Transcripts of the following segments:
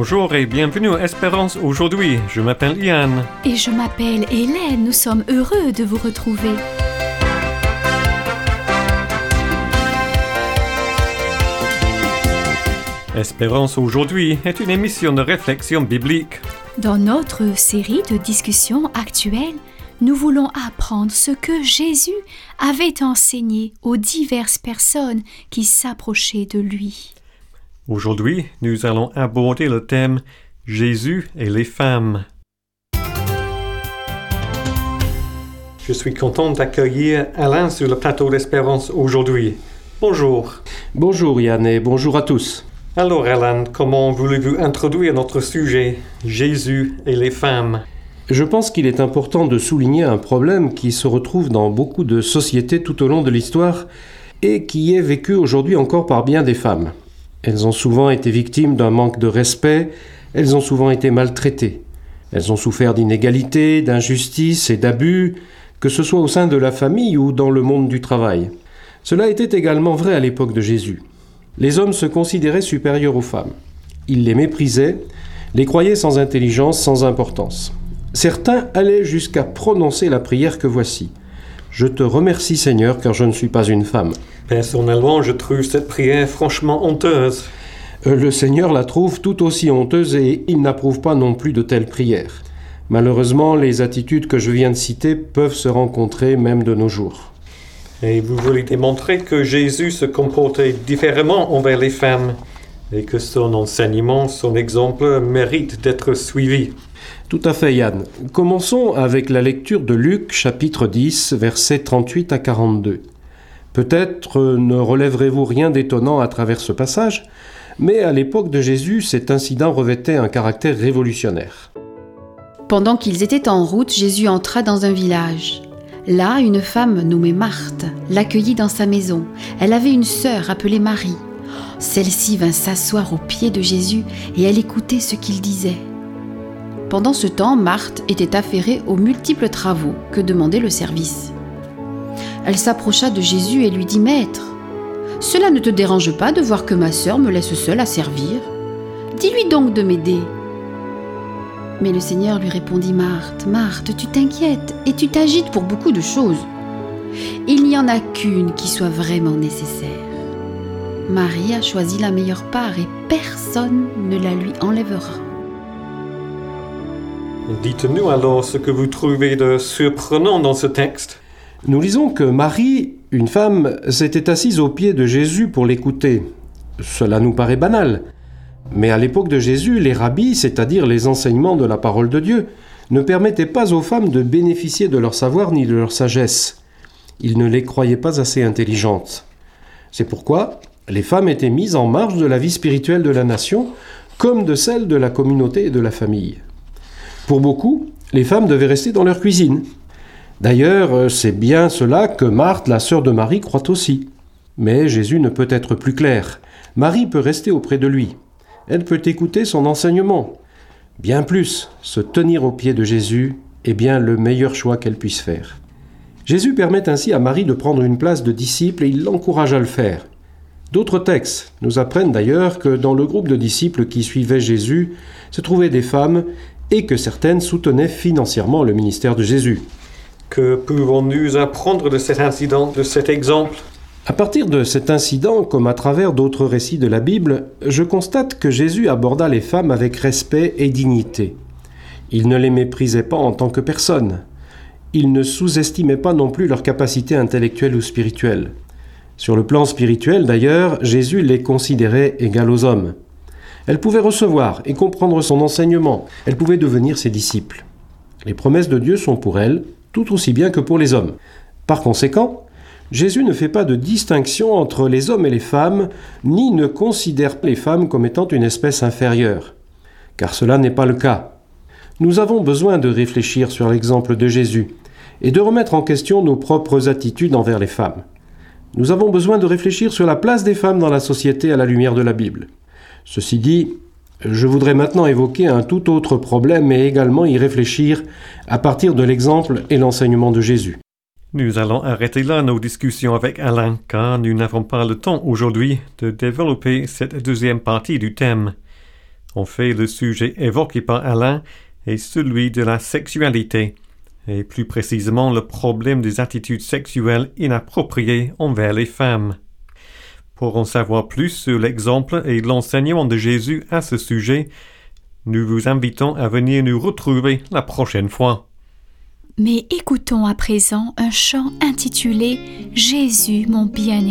Bonjour et bienvenue à Espérance aujourd'hui. Je m'appelle Yann. Et je m'appelle Hélène. Nous sommes heureux de vous retrouver. Espérance aujourd'hui est une émission de réflexion biblique. Dans notre série de discussions actuelles, nous voulons apprendre ce que Jésus avait enseigné aux diverses personnes qui s'approchaient de lui. Aujourd'hui, nous allons aborder le thème « Jésus et les femmes ». Je suis content d'accueillir Alain sur le plateau d'Espérance aujourd'hui. Bonjour. Bonjour Yann et bonjour à tous. Alors Alain, comment voulez-vous introduire notre sujet « Jésus et les femmes » ? Je pense qu'il est important de souligner un problème qui se retrouve dans beaucoup de sociétés tout au long de l'histoire et qui est vécu aujourd'hui encore par bien des femmes. Elles ont souvent été victimes d'un manque de respect, elles ont souvent été maltraitées. Elles ont souffert d'inégalités, d'injustices et d'abus, que ce soit au sein de la famille ou dans le monde du travail. Cela était également vrai à l'époque de Jésus. Les hommes se considéraient supérieurs aux femmes. Ils les méprisaient, les croyaient sans intelligence, sans importance. Certains allaient jusqu'à prononcer la prière que voici. « Je te remercie Seigneur car je ne suis pas une femme. » Personnellement, je trouve cette prière franchement honteuse. Le Seigneur la trouve tout aussi honteuse et il n'approuve pas non plus de telles prières. Malheureusement, les attitudes que je viens de citer peuvent se rencontrer même de nos jours. Et vous voulez démontrer que Jésus se comportait différemment envers les femmes et que son enseignement, son exemple mérite d'être suivi. Tout à fait Yann. Commençons avec la lecture de Luc chapitre 10, versets 38 à 42. Peut-être ne relèverez-vous rien d'étonnant à travers ce passage, mais à l'époque de Jésus, cet incident revêtait un caractère révolutionnaire. Pendant qu'ils étaient en route, Jésus entra dans un village. Là, une femme nommée Marthe l'accueillit dans sa maison. Elle avait une sœur appelée Marie. Celle-ci vint s'asseoir aux pieds de Jésus et elle écoutait ce qu'il disait. Pendant ce temps, Marthe était affairée aux multiples travaux que demandait le service. Elle s'approcha de Jésus et lui dit « Maître, cela ne te dérange pas de voir que ma sœur me laisse seule à servir ? Dis-lui donc de m'aider. » Mais le Seigneur lui répondit « Marthe, Marthe, tu t'inquiètes et tu t'agites pour beaucoup de choses. Il n'y en a qu'une qui soit vraiment nécessaire. Marie a choisi la meilleure part et personne ne la lui enlèvera. » Dites-nous alors ce que vous trouvez de surprenant dans ce texte. Nous lisons que Marie, une femme, s'était assise aux pieds de Jésus pour l'écouter. Cela nous paraît banal. Mais à l'époque de Jésus, les rabbis, c'est-à-dire les enseignements de la parole de Dieu, ne permettaient pas aux femmes de bénéficier de leur savoir ni de leur sagesse. Ils ne les croyaient pas assez intelligentes. C'est pourquoi les femmes étaient mises en marge de la vie spirituelle de la nation, comme de celle de la communauté et de la famille. Pour beaucoup, les femmes devaient rester dans leur cuisine. D'ailleurs, c'est bien cela que Marthe, la sœur de Marie, croit aussi. Mais Jésus ne peut être plus clair. Marie peut rester auprès de lui. Elle peut écouter son enseignement. Bien plus, se tenir aux pieds de Jésus est bien le meilleur choix qu'elle puisse faire. Jésus permet ainsi à Marie de prendre une place de disciple et il l'encourage à le faire. D'autres textes nous apprennent d'ailleurs que dans le groupe de disciples qui suivaient Jésus se trouvaient des femmes et que certaines soutenaient financièrement le ministère de Jésus. Que pouvons-nous apprendre de cet incident, de cet exemple ? À partir de cet incident, comme à travers d'autres récits de la Bible, je constate que Jésus aborda les femmes avec respect et dignité. Il ne les méprisait pas en tant que personnes. Il ne sous-estimait pas non plus leur capacité intellectuelle ou spirituelle. Sur le plan spirituel d'ailleurs, Jésus les considérait égales aux hommes. Elles pouvaient recevoir et comprendre son enseignement. Elles pouvaient devenir ses disciples. Les promesses de Dieu sont pour elles, tout aussi bien que pour les hommes. Par conséquent, Jésus ne fait pas de distinction entre les hommes et les femmes, ni ne considère les femmes comme étant une espèce inférieure. Car cela n'est pas le cas. Nous avons besoin de réfléchir sur l'exemple de Jésus et de remettre en question nos propres attitudes envers les femmes. Nous avons besoin de réfléchir sur la place des femmes dans la société à la lumière de la Bible. Ceci dit, je voudrais maintenant évoquer un tout autre problème et également y réfléchir à partir de l'exemple et l'enseignement de Jésus. Nous allons arrêter là nos discussions avec Alain, car nous n'avons pas le temps aujourd'hui de développer cette deuxième partie du thème. En fait, le sujet évoqué par Alain est celui de la sexualité, et plus précisément le problème des attitudes sexuelles inappropriées envers les femmes. Pour en savoir plus sur l'exemple et l'enseignement de Jésus à ce sujet, nous vous invitons à venir nous retrouver la prochaine fois. Mais écoutons à présent un chant intitulé « Jésus mon bien-aimé ».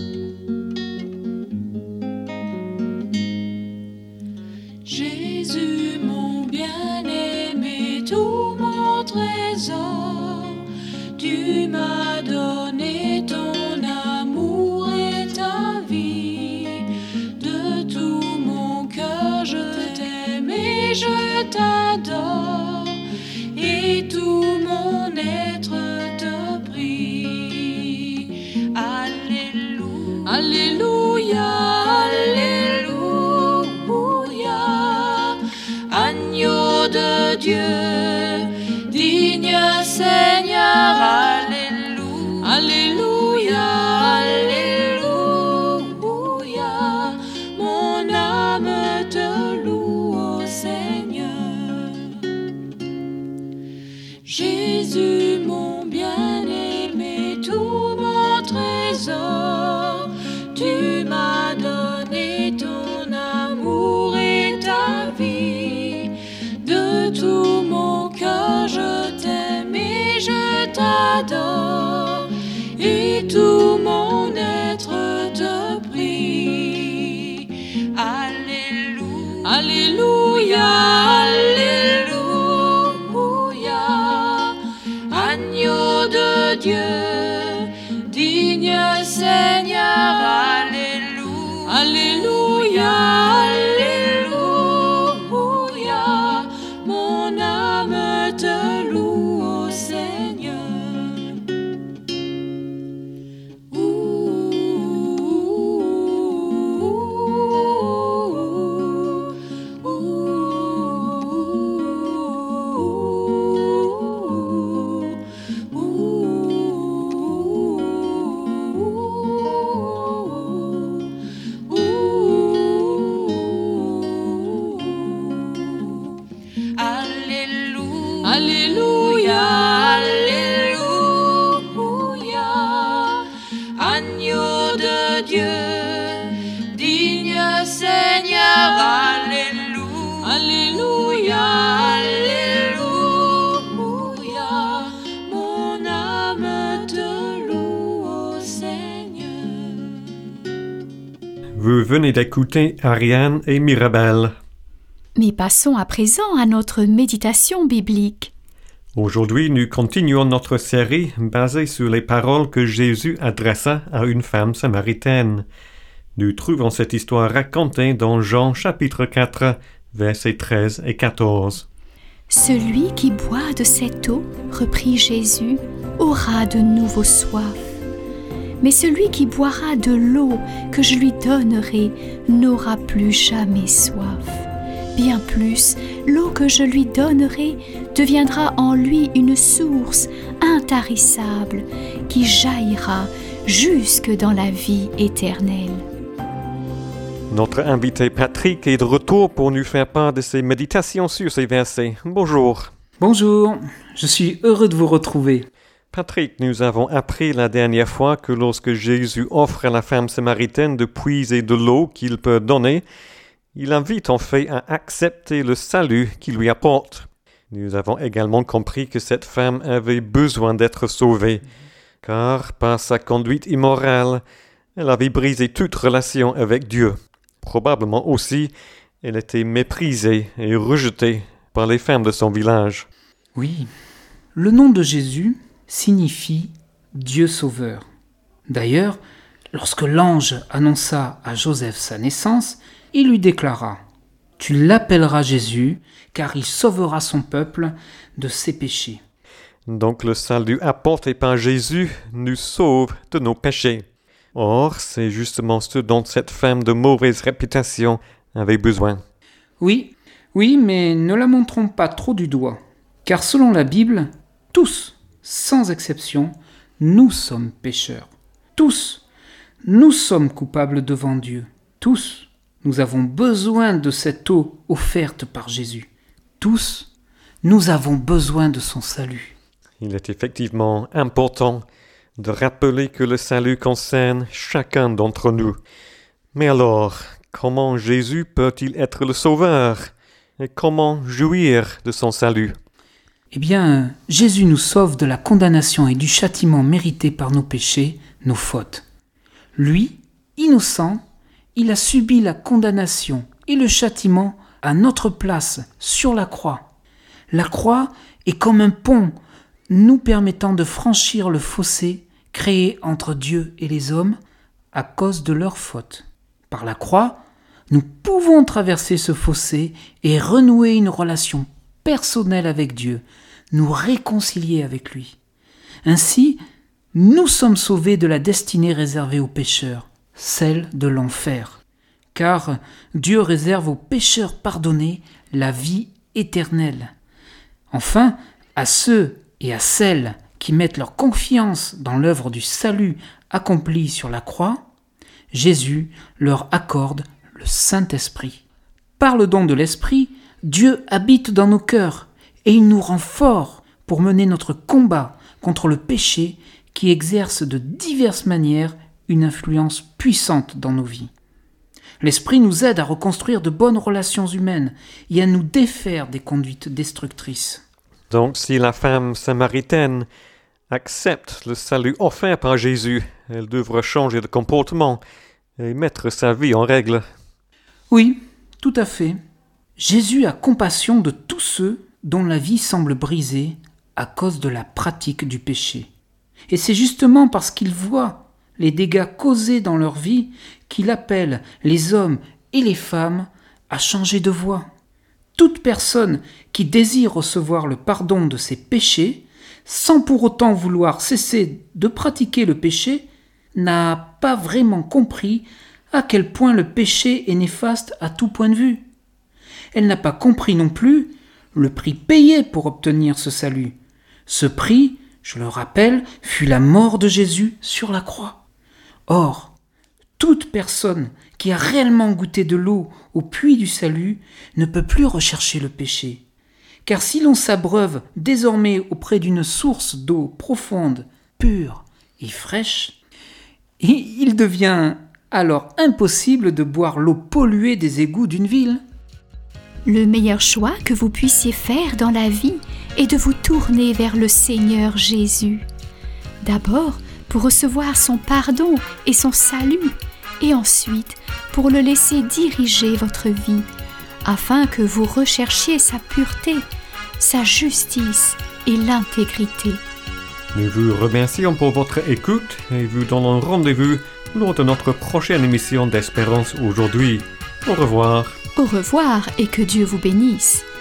Jésus mon bien-aimé, tout mon trésor, tu m'as donné ton amour et ta vie. De tout mon cœur je t'aime et je t'adore, et tout mon être te prie. Alléluia, Alléluia, Alléluia. Agneau de Dieu, digne Seigneur, Alléluia, Alléluia, Alléluia. Mon âme te loue, ô Seigneur. Jésus mon bien-aimé, tout mon trésor, tu m'as donné ton amour et ta vie. De tout mon cœur je t'aime et je t'adore, et tout mon être te prie. Alléluia, Alléluia, Alléluia. Agneau de Dieu, digne Seigneur, Alléluia, Alléluia, Alléluia. Mon âme te loue, ô Seigneur. Alléluia, Alléluia. Agneau de Dieu, digne Seigneur, Alléluia, Alléluia, Alléluia. Mon âme te loue, ô Seigneur. Vous venez d'écouter Ariane et Mirabel. Mais passons à présent à notre méditation biblique. Aujourd'hui, nous continuons notre série basée sur les paroles que Jésus adressa à une femme samaritaine. Nous trouvons cette histoire racontée dans Jean chapitre 4, versets 13 et 14. « Celui qui boit de cette eau, reprit Jésus, aura de nouveau soif. Mais celui qui boira de l'eau que je lui donnerai n'aura plus jamais soif. Bien plus, l'eau que je lui donnerai deviendra en lui une source intarissable qui jaillira jusque dans la vie éternelle. » Notre invité Patrick est de retour pour nous faire part de ses méditations sur ces versets. Bonjour. Bonjour, je suis heureux de vous retrouver. Patrick, nous avons appris la dernière fois que lorsque Jésus offre à la femme samaritaine de puiser de l'eau qu'il peut donner, il invite en fait à accepter le salut qu'il lui apporte. Nous avons également compris que cette femme avait besoin d'être sauvée, car par sa conduite immorale, elle avait brisé toute relation avec Dieu. Probablement aussi, elle était méprisée et rejetée par les femmes de son village. Oui, le nom de Jésus signifie Dieu sauveur. D'ailleurs, lorsque l'ange annonça à Joseph sa naissance, il lui déclara « Tu l'appelleras Jésus, car il sauvera son peuple de ses péchés. » Donc le salut apporté par Jésus nous sauve de nos péchés. Or, c'est justement ce dont cette femme de mauvaise réputation avait besoin. Oui, mais ne la montrons pas trop du doigt, car selon la Bible, tous, sans exception, nous sommes pécheurs. Tous, nous sommes coupables devant Dieu. Tous, nous avons besoin de cette eau offerte par Jésus. Tous, nous avons besoin de son salut. Il est effectivement important de rappeler que le salut concerne chacun d'entre nous. Mais alors, comment Jésus peut-il être le sauveur? Et comment jouir de son salut? Eh bien, Jésus nous sauve de la condamnation et du châtiment mérités par nos péchés, nos fautes. Lui, innocent, il a subi la condamnation et le châtiment à notre place sur la croix. La croix est comme un pont nous permettant de franchir le fossé créé entre Dieu et les hommes à cause de leurs fautes. Par la croix, nous pouvons traverser ce fossé et renouer une relation personnelle avec Dieu, nous réconcilier avec lui. Ainsi, nous sommes sauvés de la destinée réservée aux pécheurs, celle de l'enfer. Car Dieu réserve aux pécheurs pardonnés la vie éternelle. Enfin, à ceux et à celles qui mettent leur confiance dans l'œuvre du salut accomplie sur la croix, Jésus leur accorde le Saint-Esprit. Par le don de l'Esprit, Dieu habite dans nos cœurs et il nous rend forts pour mener notre combat contre le péché qui exerce de diverses manières une influence puissante dans nos vies. L'Esprit nous aide à reconstruire de bonnes relations humaines et à nous défaire des conduites destructrices. Donc, si la femme samaritaine accepte le salut offert par Jésus, elle devra changer de comportement et mettre sa vie en règle. Oui, tout à fait. Jésus a compassion de tous ceux dont la vie semble brisée à cause de la pratique du péché. Et c'est justement parce qu'il voit les dégâts causés dans leur vie qu'il appelle les hommes et les femmes à changer de voie. Toute personne qui désire recevoir le pardon de ses péchés, sans pour autant vouloir cesser de pratiquer le péché, n'a pas vraiment compris à quel point le péché est néfaste à tout point de vue. Elle n'a pas compris non plus le prix payé pour obtenir ce salut. Ce prix, je le rappelle, fut la mort de Jésus sur la croix. Or, toute personne qui a réellement goûté de l'eau au puits du salut ne peut plus rechercher le péché. Car si l'on s'abreuve désormais auprès d'une source d'eau profonde, pure et fraîche, il devient alors impossible de boire l'eau polluée des égouts d'une ville. Le meilleur choix que vous puissiez faire dans la vie est de vous tourner vers le Seigneur Jésus. D'abord, pour recevoir son pardon et son salut, et ensuite pour le laisser diriger votre vie, afin que vous recherchiez sa pureté, sa justice et l'intégrité. Nous vous remercions pour votre écoute et vous donnons rendez-vous lors de notre prochaine émission d'Espérance aujourd'hui. Au revoir. Au revoir et que Dieu vous bénisse.